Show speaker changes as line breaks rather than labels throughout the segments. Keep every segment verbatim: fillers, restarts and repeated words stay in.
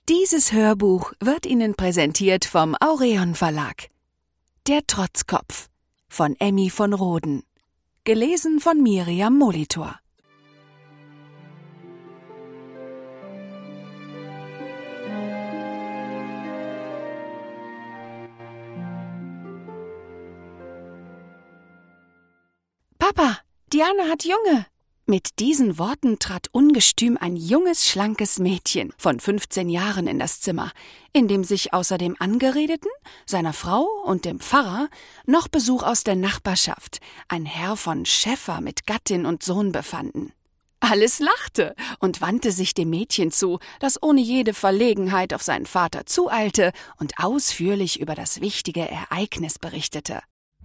Dieses Hörbuch wird Ihnen präsentiert vom Aureon Verlag. Der Trotzkopf von Emmy von Rhoden. Gelesen von Miriam Molitor. Papa, Diana hat Junge! Mit diesen Worten trat ungestüm ein junges, schlankes Mädchen von fünfzehn Jahren in das Zimmer, in dem sich außer dem Angeredeten, seiner Frau und dem Pfarrer noch Besuch aus der Nachbarschaft, ein Herr von Schäffer mit Gattin und Sohn befanden. Alles lachte und wandte sich dem Mädchen zu, das ohne jede Verlegenheit auf seinen Vater zueilte und ausführlich über das wichtige Ereignis berichtete.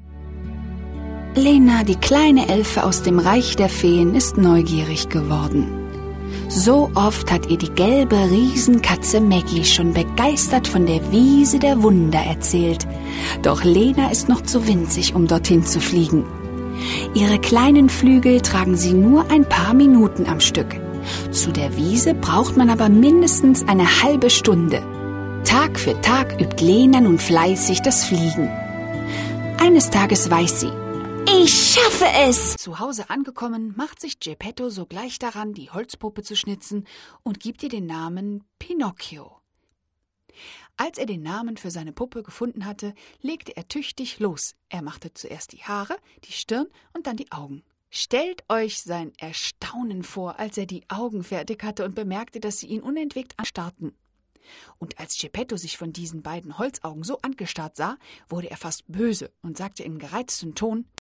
Lena, die kleine Elfe aus dem Reich der Feen, ist neugierig geworden. So oft hat ihr die gelbe Riesenkatze Maggie schon begeistert von der Wiese der Wunder erzählt. Doch Lena ist noch zu winzig, um dorthin zu fliegen. Ihre kleinen Flügel tragen sie nur ein paar Minuten am Stück. Zu der Wiese braucht man aber mindestens eine halbe Stunde. Tag für Tag übt Lena nun fleißig das Fliegen. Eines Tages weiß sie: Ich schaffe es! Zu Hause angekommen, macht sich Geppetto sogleich daran, die Holzpuppe zu schnitzen und gibt ihr den Namen Pinocchio. Als er den Namen für seine Puppe gefunden hatte, legte er tüchtig los. Er machte zuerst die Haare, die Stirn und dann die Augen. Stellt euch sein Erstaunen vor, als er die Augen fertig hatte und bemerkte, dass sie ihn unentwegt anstarrten. Und als Geppetto sich von diesen beiden Holzaugen so angestarrt sah, wurde er fast böse und sagte im gereizten Ton: